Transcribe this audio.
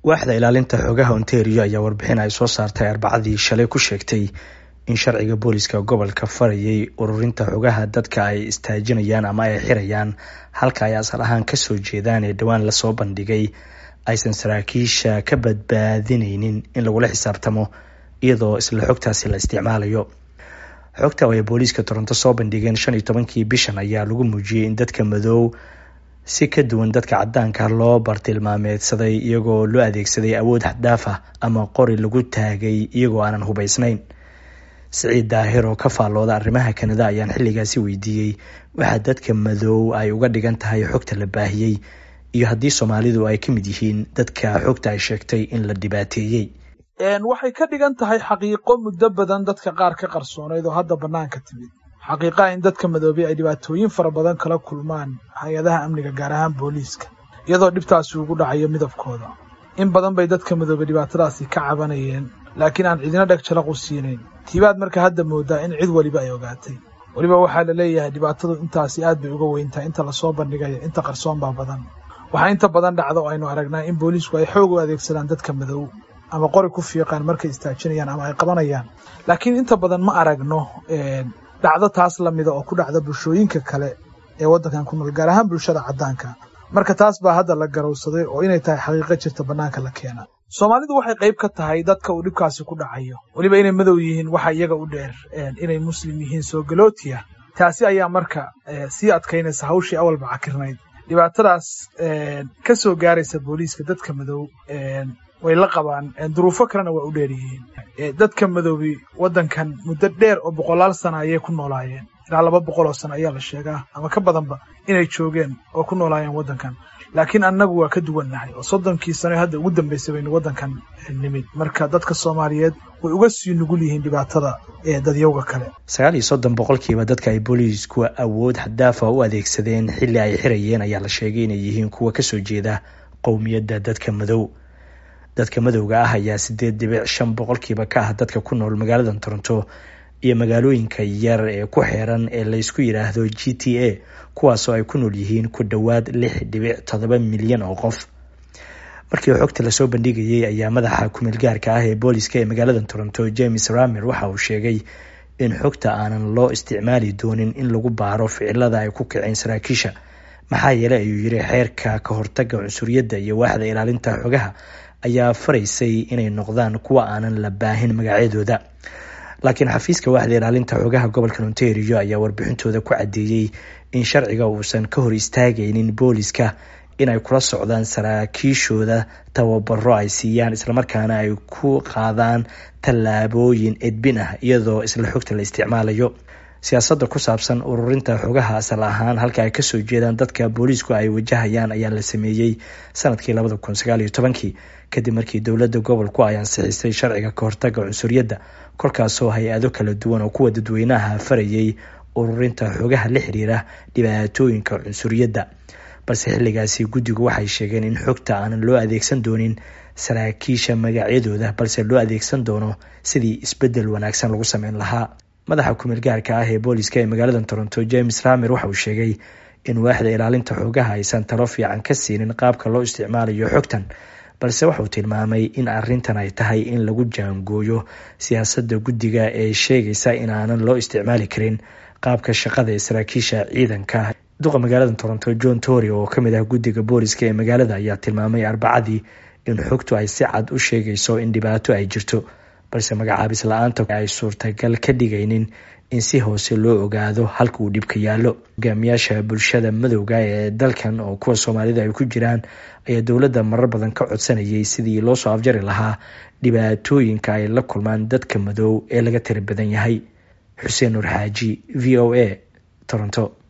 waaxda ilaalinta xogaha Ontario ayaa warbixin ay soo saartay Arbacadii shalay ku sheegtay in sharciga booliska gobolka farayay ururinta xogaha dadka ay istaajinayaan ama ay xirayaan halka ay asal ahaan ka soo jeedaan ee dhawaan la soo bandhigay aysan saraakiisha ka badbaadinaynin in lagula xisaabtamo iyadoo isla xogtaasi la isticmaalayo. Xogta ay booliska Toronto soo bandhigeen 15kii bishan ayaa lagu muujiyay in dadka madow si ka duwan dadka cadaanka loo bartilmaameedsaday iyagoo loo adeegsaday awood xad dhaaf ah ama qori lagu taagay iyagoo aanan hubaysnayn. Siciid Daahir oo ka faallooda arrimaha Kanada ayaan xilligaasi weydiiyey waxa dadka madow ay uga dhigan tahay xogta la baahiyay iyo haddii Soomaalidu ay ka mid yihiin dadka xogta ay sheegtay in la dhibaateeyay. waxay ka dhigan tahay xaqiiqo muddo badan dadka qaar ka qarsoonayd oo hadda banaanka timid. xaqiiqa in dadka madoobay ay dhibaatooyin fara badan kala kulmaan hay'adaha amniga gaar ahaan booliiska iyadoo dhibtaasi ugu dhacayo midabkooda. in badan bay dadka madoobay dhibaatadaasi ka cabanayeen laakiin aan cidina dhag jalaq u siinayn. tiibaad marka hadda moodaa in cid waliba ay ogaatay. waliba waxaa la leeyahay dhibaatadu intaasi aad bay uga weyntahay inta lasoo bandhigayo inta qarsoon baa badan. waxaa inta badan dhacda oo aynu aragnaa in booliisku ay xoog u adeegsadaan dadka madow ama qori ku fiiqaan markay istaajinayaan ama ay qabanayaan. laakiin inta badan ma aragno dhacdo taas lamida oo ku dhacda bulshooyinka kale ee waddankan ku nool gaar ahaan bulshada cadaanka. marka taas baa hadda la garowsaday oo inay tahay xaqiiqo jirta banaanka la keena. Soomaalidu waxay qayb ka tahay dadka uu dhibkaasi ku dhacayo. waliba inay madow yihiin waxa iyaga u dheer inay muslim yihiin soo galootiya. taasi ayaa marka sii adkaynaysa hawshii awalba cakirnayd. dhibaatadaas ka soo gaaraysa booliiska dadka madow way la qabaan duruufo kalena waa u dheer yihiin. dadka madoobi waddankan muddo dheer oo 100 sano ayay ku noolaayeen. ilaa 200 sano ayaa la sheegaa ama ka badanba inay joogeen oo ku noolaayeen waddankan. laakiin annagu waa ka duwannahay oo 30kii sano hadda ugu dambeysay baynu waddankan nimid. marka dadka Soomaaliyeed way uga sii nugul yihiin dhibaatada dadyowga kale. 39% dadka ay booliisku awood xad dhaaf ah u adeegsadeen xilli ay xirayeen ayaa la sheegay inay yihiin kuwa ka soo jeeda qowmiyadda dadka madow. dadka madowga ah ayaa 8.5% ka ah dadka ku nool magaalada Toronto iyo magaalooyinka yar ee ku xeeran ee la isku yiraahdo GTA kuwaas oo ay ku nool yihiin ku dhawaad 6.7 milyan oo qof. markii xogta la soo bandhigayay ayaa madaxa ku-meel gaarka ah ee booliska ee magaalada Toronto James Ramer waxa uu sheegay in xogta aanan loo isticmaali doonin in lagu baaro ficilada ay ku kiceen saraakiisha. maxaa yeelay ayuu yiri xeerka ka hortagga cunsuriyadda iyo waaxda ilaalinta xogaha ayaa faraysay inay noqdaan kuwa aanan la baahin magacyadooda. laakiin xafiiska waaxda ilaalinta xogaha gobolka Ontario ayaa warbixintooda ku cadeeyay in sharciga uusan ka hor istaagaynin booliska inay kula socdaan saraakiishooda tababaro ay siiyaan isla markaana ay ku qaadaan tallaabooyin edbin ah iyadoo isla xogta la isticmaalayo. siyaasadda ku saabsan ururinta xogaha asal ahaan halka ay ka soo jeedaan dadka booliisku ay wajahayaan ayaa la sameeyay sanadkii 2019 kadib markii dowladda gobolku ay ansixisay sharciga ka hortagga cunsuriyadda kolkaasoo hay-ado kala duwan oo kuwa dadweynaha farayay ururinta xogaha la xiriira dhibaatooyinka cunsuriyadda. balse xilligaasi guddigu waxay sheegeen in xogta aanan loo adeegsan doonin saraakiisha magacyadooda balse loo adeegsan doono sidii isbedel wanaagsan lagu sameyn lahaa. madaxa ku-meel gaarka ah ee booliska ee magaalada Toronto James Ramer waxa uu sheegay in waaxda ilaalinta xogaha aysan talo fiican ka siinin qaabka loo isticmaalayo xogtan balse waxa uu tilmaamay in arrintan ay tahay in lagu jaangooyo siyaasadda guddiga ee sheegaysa in aanan loo isticmaali karin qaabka shaqada ee saraakiisha ciidanka. duqa magaalada Toronto John Tory oo ka mid ah guddiga booliska ee magaalada ayaa tilmaamay Arbacadii in xogtu ay si cad u sheegayso in dhibaato ay jirto balse magacaabis la'aanta ay suurtagal ka dhigaynin in si hoose loo ogaado halka uu dhibka yaallo. hogaamiyaasha bulshada madowga ee dalkan oo kuwa Soomaalida ay ku jiraan ayaa dowladda marar badan ka codsanayay sidii loo soo afjari lahaa dhibaatooyinka ay la kulmaan dadka madow ee laga tira badan yahay. Xuseen Nur Xaaji, VOA, Toronto.